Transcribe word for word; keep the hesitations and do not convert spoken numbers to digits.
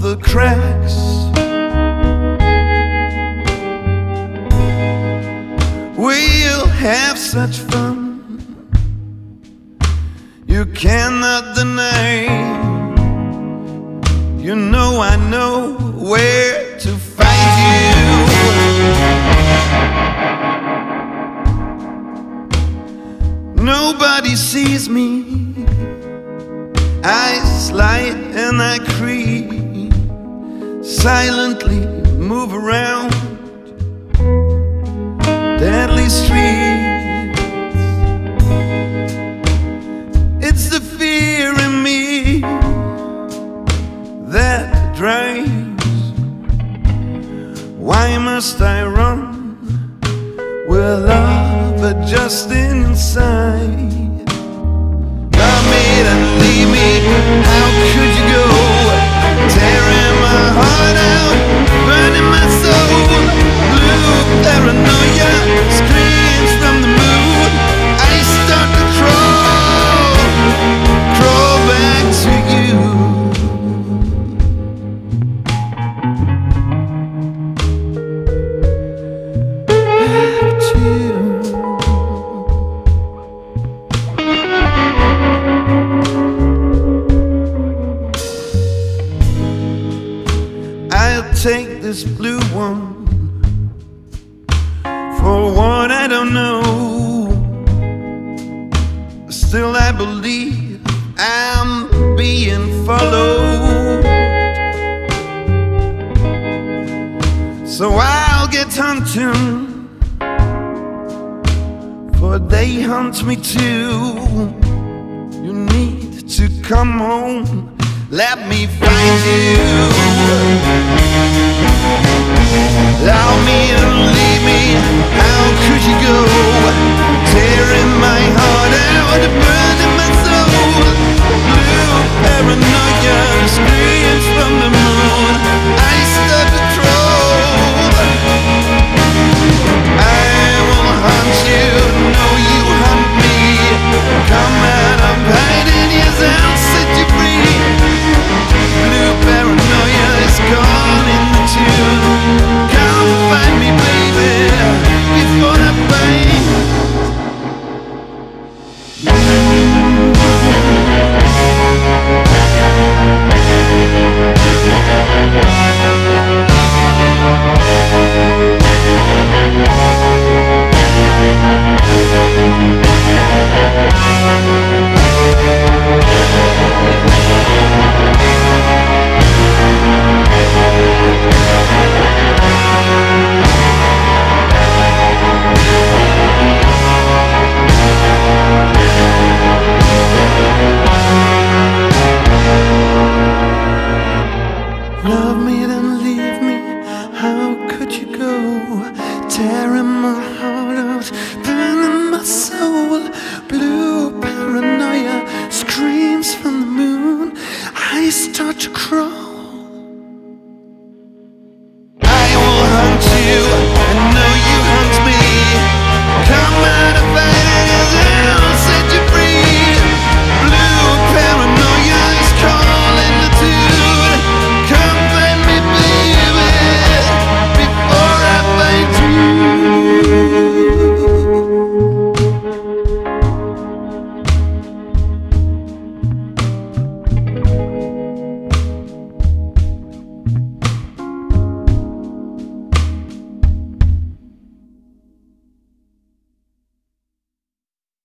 the cracks. We'll have such fun, you cannot deny. You know I know where to find you. Nobody sees me, I slide and I creep, silently move around deadly streets. It's the fear in me that drives. Why must I run with love just inside? Love me and leave me, how could you go? Tearing my heart out, burning my soul. Blue paranoia screams from the moon. I start to crawl, crawl back to you. Back to you. I'll take this blue one for what I don't know. Still I believe I'm being followed. So I'll get hunting, for they hunt me too. You need to come home, let me find you. Allow me and leave me, how could you go? Tearing my heart out, burning my soul. Blue paranoia screams from the moon. I start to troll. I will hunt you, no you hunt me. Come out of hiding, yes I'll set you free. Blue paranoia is calling the tune. Come find me, baby, before I bite. Love me